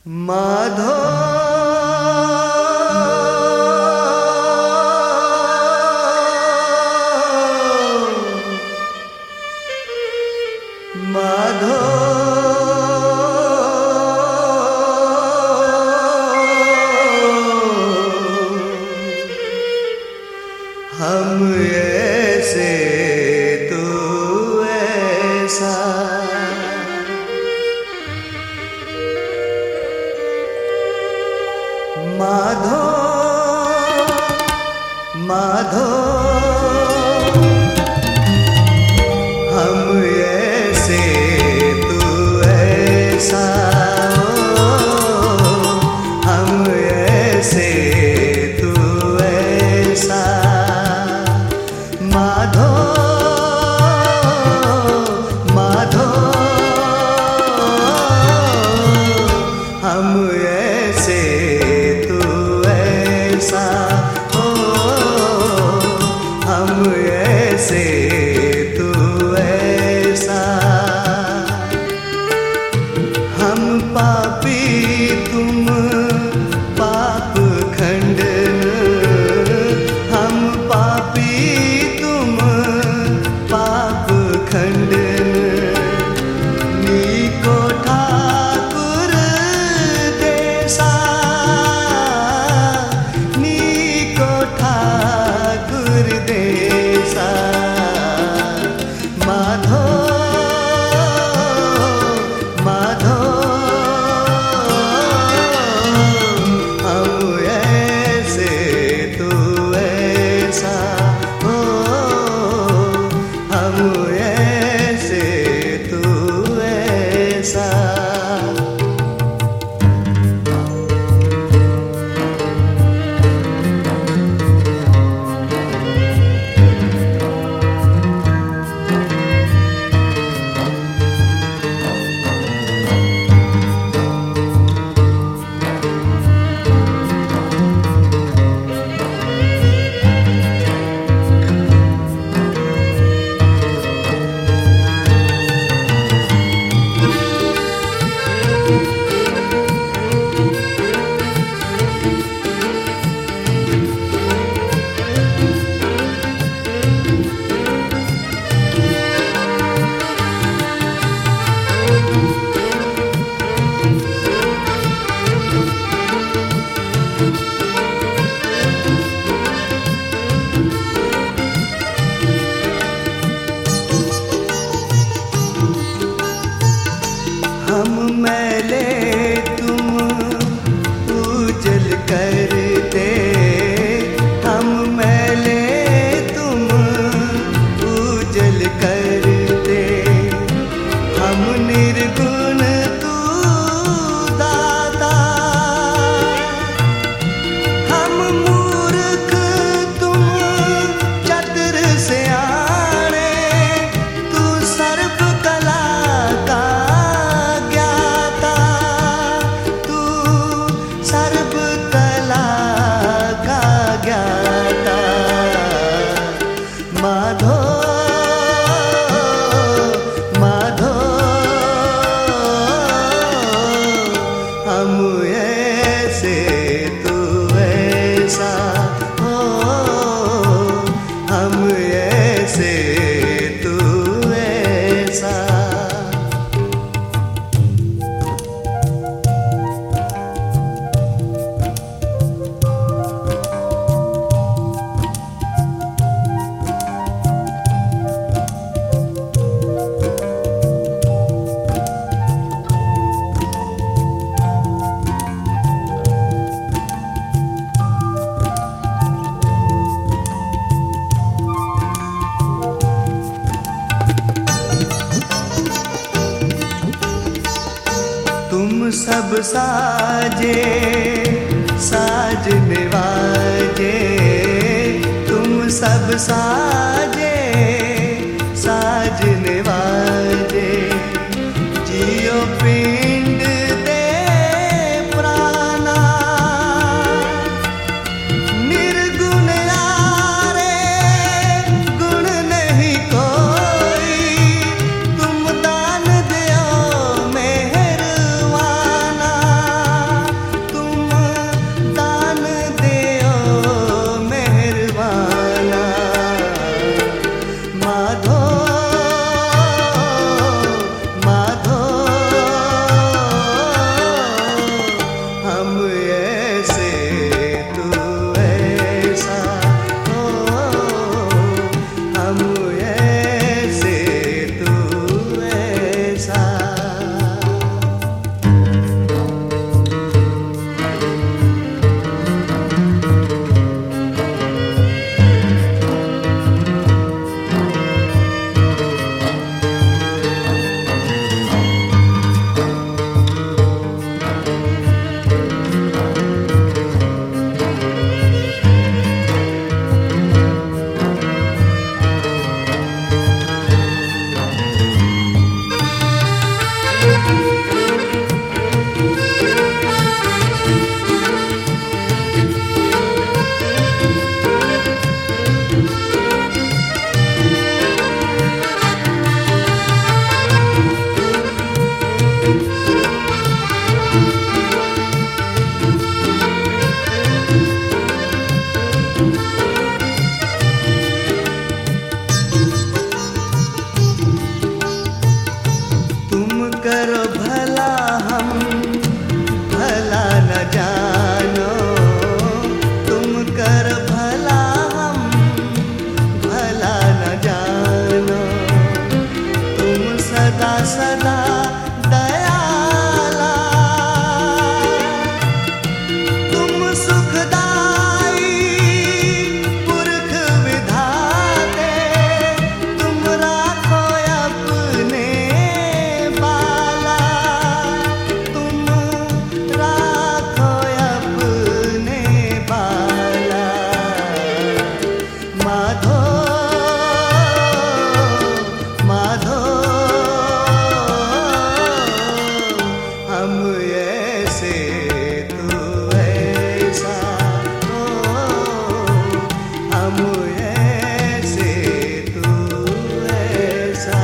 माधो माधो हम ऐसे तू ऐसा माधो माधो हम ऐसे तू ऐसा हम ऐसे तू ऐसा माधो माधो हम ऐसे तू ऐसा हो हम ऐसे तू ऐसा हम पापी तुम पाप खंडन हम पापी तुम पाप खंडन नीको ठाकुर देसा नीको ठाकुर देसा माधो माधो हम ऐसे तू ऐसा हो हम ऐसे तू ऐसा हम मैले तुम उजल कर दे हम मैले तुम उजल कर दे हम निर्गुण तू दाता हम मूर्ख तुम चतुर सियाणे तू सर्व कला का सर्व कला का ज्ञाता माधो माधो हम ऐसे तू ऐसा हो हम ऐसे तू ऐसा तुम सब साजे साज निवाजे तुम सब साजे साज निवाजे जियो पिंड दे प्राणा निर्गुण यारे गुण नहीं कोई तुम दान दो मेहरवाना ऐसे तू ऐसा, हम ऐसे तू ऐसा।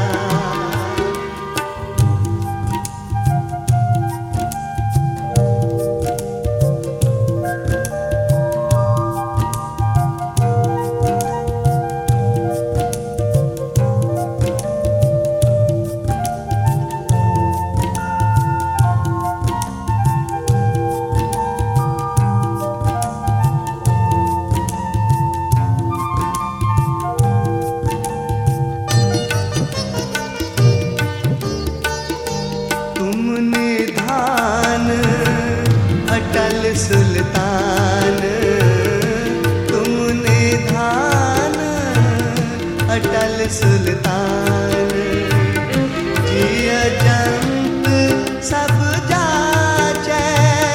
अटल सुल्तान, तुमने धान अटल सुल्तान, जिया जंत सब जाचे,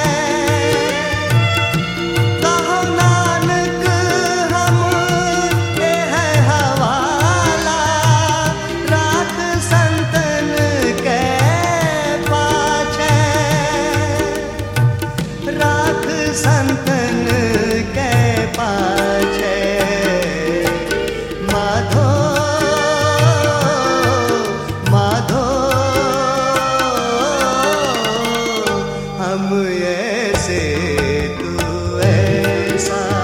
कहो नानक हम ये है हवाला, रात संतन के पाछे, राख संतन के पाछे। माधो माधो हम ऐसे तू ऐसा,